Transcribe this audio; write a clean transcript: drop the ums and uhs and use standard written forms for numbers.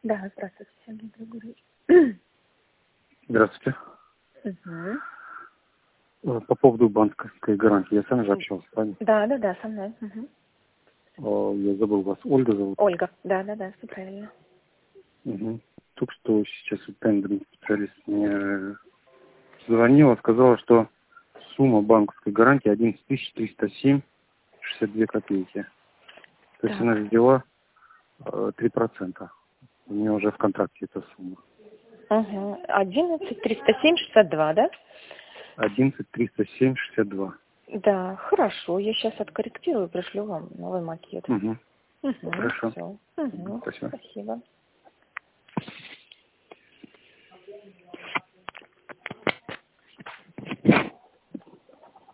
Да, здравствуйте, Сергей Григорьевич. Здравствуйте. Угу. По поводу банковской гарантии. Я сам же общался, правильно? Да, со мной. Угу. Я забыл вас. Ольга зовут. Ольга, да, все правильно. Угу. Только что сейчас вот тендерный специалист мне звонила, сказала, что сумма банковской гарантии 11 307,62 копейки. То есть Так. она взяла 3%. У нее уже в контракте эта сумма. Угу. 11 307 62, да? 11 307,62. Да, хорошо. Я сейчас откорректирую, пришлю вам новый макет. Угу. Угу. Хорошо. Все. Угу. Спасибо. Спасибо.